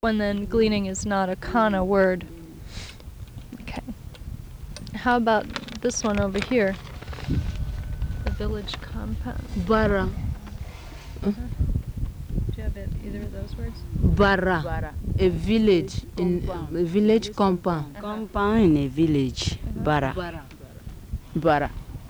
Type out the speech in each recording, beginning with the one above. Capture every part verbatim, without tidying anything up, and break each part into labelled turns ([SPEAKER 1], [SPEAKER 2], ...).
[SPEAKER 1] And then gleaning is not a kana word. Okay. How about this one over here? The village compound.
[SPEAKER 2] Bara.
[SPEAKER 1] Uh-huh. Do you have it, either of those words?
[SPEAKER 2] Bara.
[SPEAKER 3] Bara.
[SPEAKER 2] A village in
[SPEAKER 3] Compound.
[SPEAKER 2] a village compound.
[SPEAKER 1] Uh-huh.
[SPEAKER 3] Compound in a village.
[SPEAKER 1] Uh-huh.
[SPEAKER 3] Bara.
[SPEAKER 2] Bara.
[SPEAKER 3] Bara.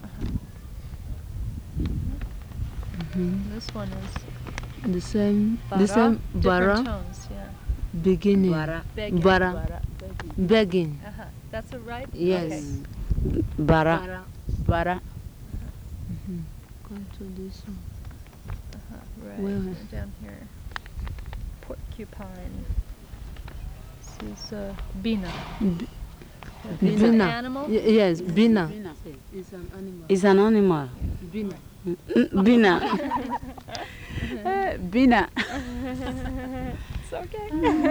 [SPEAKER 2] Mhm.
[SPEAKER 1] This one is
[SPEAKER 2] The same.
[SPEAKER 1] bara.
[SPEAKER 2] The same. Bara.
[SPEAKER 1] Different tones, yeah.
[SPEAKER 2] Beginning.
[SPEAKER 3] Bara.
[SPEAKER 1] Begging.
[SPEAKER 2] Bara.
[SPEAKER 3] Bara.
[SPEAKER 2] Begging.
[SPEAKER 1] Uh-huh. That's a right?
[SPEAKER 2] Yes.
[SPEAKER 1] Okay.
[SPEAKER 3] Bara.
[SPEAKER 2] Bara.
[SPEAKER 3] Bara.
[SPEAKER 2] Mhm. Come to this one.
[SPEAKER 1] Uh-huh. Right.
[SPEAKER 2] Where?
[SPEAKER 1] Down here. Porcupine. This is uh, Bina.
[SPEAKER 2] B-
[SPEAKER 1] Is it an
[SPEAKER 2] Bina.
[SPEAKER 1] animal?
[SPEAKER 2] Y- yes, Bina.
[SPEAKER 3] Bina.
[SPEAKER 2] It's an animal.
[SPEAKER 3] It's an animal.
[SPEAKER 2] Bina.
[SPEAKER 3] Mm, Bina. Eh, Bina.
[SPEAKER 1] It's okay.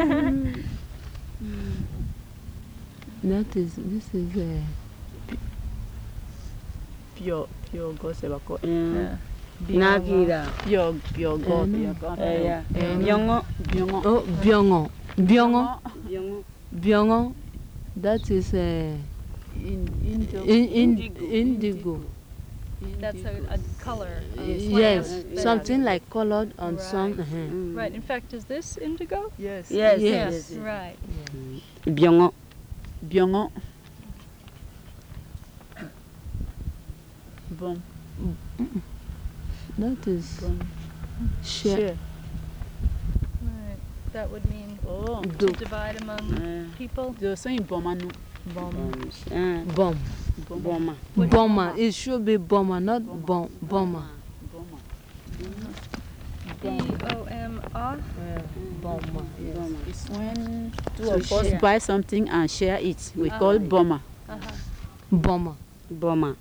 [SPEAKER 2] That is. This is a.
[SPEAKER 3] Pure, pure gospel.
[SPEAKER 1] Yeah.
[SPEAKER 3] Nagira. Pure, pure
[SPEAKER 2] Eh,
[SPEAKER 3] God.
[SPEAKER 2] no.
[SPEAKER 3] Eh, yeah.
[SPEAKER 2] Eh, no.
[SPEAKER 3] Byongo. Byongo.
[SPEAKER 2] Oh, Byongo. Byongo.
[SPEAKER 3] Byongo.
[SPEAKER 2] Byongo. That is a.
[SPEAKER 3] In, indigo.
[SPEAKER 2] In, in, indigo.
[SPEAKER 1] That's a, a color. of
[SPEAKER 2] Yes,
[SPEAKER 1] plant that-
[SPEAKER 2] something like colored on
[SPEAKER 1] Right.
[SPEAKER 2] some. uh-huh.
[SPEAKER 3] Mm.
[SPEAKER 1] Right. In fact, is this indigo?
[SPEAKER 3] Yes.
[SPEAKER 2] Yes.
[SPEAKER 3] Yes. Yes. yes.
[SPEAKER 1] Right.
[SPEAKER 3] Byongo. Byongo. Bon.
[SPEAKER 2] That is
[SPEAKER 3] Bon.
[SPEAKER 2] share.
[SPEAKER 3] Share.
[SPEAKER 1] Right. That would mean
[SPEAKER 3] Oh.
[SPEAKER 1] to
[SPEAKER 2] Do.
[SPEAKER 1] divide among
[SPEAKER 3] Eh.
[SPEAKER 1] people.
[SPEAKER 3] De so in bomanu.
[SPEAKER 1] Bom.
[SPEAKER 3] Eh.
[SPEAKER 2] Bomb.
[SPEAKER 3] Boma.
[SPEAKER 1] What-
[SPEAKER 2] Bomber. It should be bomber, not bom bomber.
[SPEAKER 3] Boma.
[SPEAKER 1] B O M A.
[SPEAKER 2] Bomber.
[SPEAKER 3] Boma. It's when two
[SPEAKER 2] To
[SPEAKER 3] of us
[SPEAKER 2] share.
[SPEAKER 3] buy something and share it. We
[SPEAKER 1] Ah.
[SPEAKER 3] call boma.
[SPEAKER 1] Uh-huh.
[SPEAKER 2] Bomber.
[SPEAKER 3] Boma.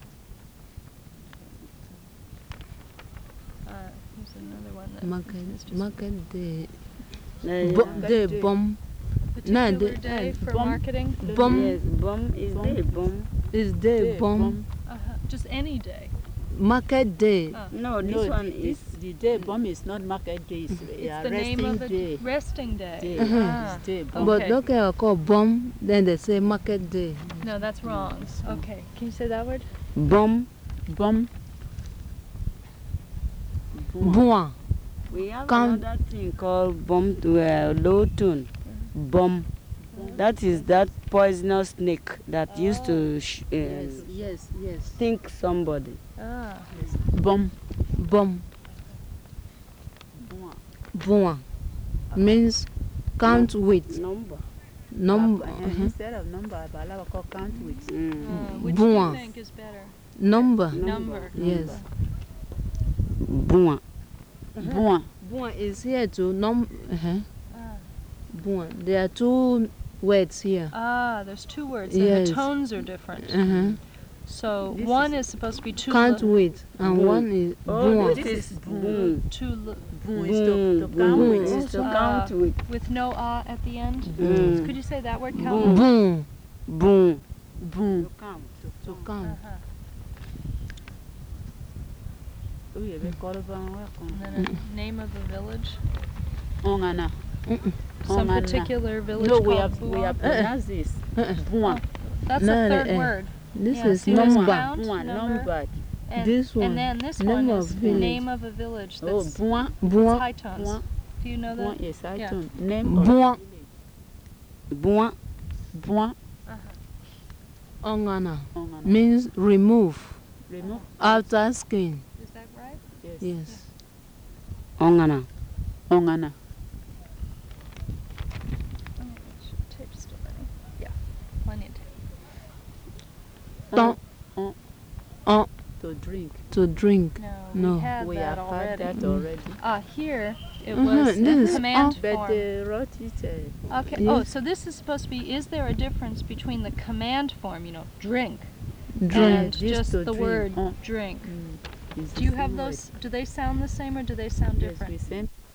[SPEAKER 1] Uh, here's another one that is
[SPEAKER 2] Market.
[SPEAKER 1] just
[SPEAKER 2] Market day.
[SPEAKER 3] Eh,
[SPEAKER 2] Bo-
[SPEAKER 3] yeah.
[SPEAKER 2] the bomb
[SPEAKER 1] particular
[SPEAKER 2] no, the-
[SPEAKER 1] day
[SPEAKER 2] uh,
[SPEAKER 1] for
[SPEAKER 3] bom-
[SPEAKER 1] marketing.
[SPEAKER 2] bomb
[SPEAKER 3] Yes, bom is
[SPEAKER 2] Bom.
[SPEAKER 3] the bom.
[SPEAKER 2] is the
[SPEAKER 3] Day,
[SPEAKER 2] bomb.
[SPEAKER 1] Uh-huh. Just any day.
[SPEAKER 2] Market day.
[SPEAKER 1] Ah.
[SPEAKER 3] No, this
[SPEAKER 4] No,
[SPEAKER 3] one
[SPEAKER 4] the,
[SPEAKER 3] is
[SPEAKER 4] this, the day bomb is not market day. It's,
[SPEAKER 1] It's
[SPEAKER 4] uh,
[SPEAKER 1] the name
[SPEAKER 4] resting
[SPEAKER 1] of a
[SPEAKER 4] day.
[SPEAKER 1] resting day.
[SPEAKER 4] day.
[SPEAKER 2] Uh-huh.
[SPEAKER 1] Ah.
[SPEAKER 4] It's day bomb.
[SPEAKER 2] But
[SPEAKER 1] Okay.
[SPEAKER 2] look at call bomb, then they say market day.
[SPEAKER 1] No, that's wrong. Okay. Can you say that word?
[SPEAKER 3] bom.
[SPEAKER 4] Bomb.
[SPEAKER 2] Bois.
[SPEAKER 3] We have
[SPEAKER 2] Come-
[SPEAKER 3] another thing called bom to uh, low tone. Bom. That is that poisonous snake that used to sh- uh,
[SPEAKER 2] yes, yes.
[SPEAKER 3] sting somebody.
[SPEAKER 1] Ah.
[SPEAKER 4] Bomb.
[SPEAKER 2] Bomb. Bois. Means count with.
[SPEAKER 3] Number.
[SPEAKER 2] Number.
[SPEAKER 4] Uh,
[SPEAKER 2] uh-huh.
[SPEAKER 4] Instead of number, Bala will call count with.
[SPEAKER 3] Mm.
[SPEAKER 1] Uh, which do you
[SPEAKER 2] Bon.
[SPEAKER 1] think is better?
[SPEAKER 2] Number.
[SPEAKER 1] Number.
[SPEAKER 2] Yes.
[SPEAKER 3] Bom.
[SPEAKER 4] Bon.
[SPEAKER 2] Bois is here too. Num. Uh-huh.
[SPEAKER 1] Ah.
[SPEAKER 2] Bois. There are two words here.
[SPEAKER 1] Ah, there's two words, and
[SPEAKER 2] Yes.
[SPEAKER 1] the tones are different.
[SPEAKER 2] Uh-huh.
[SPEAKER 1] So
[SPEAKER 4] This
[SPEAKER 1] one is, supposed to be two.
[SPEAKER 2] Count
[SPEAKER 1] li-
[SPEAKER 2] with, and
[SPEAKER 3] Boom.
[SPEAKER 2] one is
[SPEAKER 3] Oh,
[SPEAKER 2] bois.
[SPEAKER 3] this is boom.
[SPEAKER 1] two li-
[SPEAKER 4] Boom is to, to
[SPEAKER 3] Boom.
[SPEAKER 4] count
[SPEAKER 3] Boom
[SPEAKER 4] with.
[SPEAKER 3] is to
[SPEAKER 1] Uh,
[SPEAKER 3] count with.
[SPEAKER 1] with no ah at the end.
[SPEAKER 3] Mm.
[SPEAKER 1] Could you say that word?
[SPEAKER 3] Boom.
[SPEAKER 1] Count.
[SPEAKER 2] Boom.
[SPEAKER 3] Boom.
[SPEAKER 4] Boom.
[SPEAKER 2] To count.
[SPEAKER 1] Uh-huh.
[SPEAKER 4] Oh, you will call it bomb.
[SPEAKER 1] And then a name of a village.
[SPEAKER 4] Ongana.
[SPEAKER 1] Some
[SPEAKER 4] Ongana.
[SPEAKER 1] particular village
[SPEAKER 4] No,
[SPEAKER 1] called
[SPEAKER 4] we have we
[SPEAKER 1] Buon.
[SPEAKER 4] have pronounced this.
[SPEAKER 2] Uh-uh.
[SPEAKER 4] Bon.
[SPEAKER 1] That's
[SPEAKER 2] No,
[SPEAKER 1] the third
[SPEAKER 2] eh.
[SPEAKER 1] word.
[SPEAKER 2] This
[SPEAKER 1] Yeah,
[SPEAKER 2] is
[SPEAKER 1] see this
[SPEAKER 2] number.
[SPEAKER 1] count,
[SPEAKER 4] Bon.
[SPEAKER 1] number,
[SPEAKER 4] Number.
[SPEAKER 1] and,
[SPEAKER 2] This one,
[SPEAKER 1] and then this
[SPEAKER 2] name
[SPEAKER 1] one
[SPEAKER 2] of
[SPEAKER 1] is
[SPEAKER 2] village.
[SPEAKER 1] name of a village.
[SPEAKER 4] Oh,
[SPEAKER 1] That's
[SPEAKER 4] bon.
[SPEAKER 1] it's
[SPEAKER 2] Bois.
[SPEAKER 1] high tones.
[SPEAKER 4] Bon.
[SPEAKER 1] Do you know
[SPEAKER 4] Bon.
[SPEAKER 1] that?
[SPEAKER 4] Yes, I
[SPEAKER 1] Yeah.
[SPEAKER 4] don't. Name of
[SPEAKER 2] Bois.
[SPEAKER 3] Boom.
[SPEAKER 4] Bon.
[SPEAKER 1] Uh-huh.
[SPEAKER 2] Ongana
[SPEAKER 4] Ongana.
[SPEAKER 2] means remove
[SPEAKER 4] Remove.
[SPEAKER 2] outer skin.
[SPEAKER 1] Is that right?
[SPEAKER 4] Yes.
[SPEAKER 2] Yes.
[SPEAKER 3] Ongana.
[SPEAKER 4] Ongana.
[SPEAKER 1] Oh, should tape still running? Yeah, plenty of tape.
[SPEAKER 2] Ton-
[SPEAKER 4] On.
[SPEAKER 2] on.
[SPEAKER 4] To drink.
[SPEAKER 2] To drink.
[SPEAKER 1] No,
[SPEAKER 2] No.
[SPEAKER 1] we had
[SPEAKER 4] We
[SPEAKER 1] that
[SPEAKER 4] have
[SPEAKER 1] already.
[SPEAKER 4] had that already.
[SPEAKER 1] Ah, here it
[SPEAKER 2] Mhm,
[SPEAKER 1] was
[SPEAKER 2] this
[SPEAKER 1] a
[SPEAKER 2] is
[SPEAKER 1] command
[SPEAKER 2] on.
[SPEAKER 4] But
[SPEAKER 1] form.
[SPEAKER 4] they wrote it. Uh,
[SPEAKER 1] Okay. Oh,
[SPEAKER 2] Yes.
[SPEAKER 1] so this is supposed to be. Is there a difference between the command form, you know, drink,
[SPEAKER 2] Drink.
[SPEAKER 1] and
[SPEAKER 4] This
[SPEAKER 1] just
[SPEAKER 4] to
[SPEAKER 1] the
[SPEAKER 4] drink.
[SPEAKER 1] word
[SPEAKER 4] Oh.
[SPEAKER 1] drink?
[SPEAKER 4] mm, is
[SPEAKER 1] Do
[SPEAKER 4] the
[SPEAKER 1] you
[SPEAKER 4] same
[SPEAKER 1] have
[SPEAKER 4] word.
[SPEAKER 1] those? Do they sound the same or do they sound
[SPEAKER 4] Yes,
[SPEAKER 1] different?
[SPEAKER 4] we sent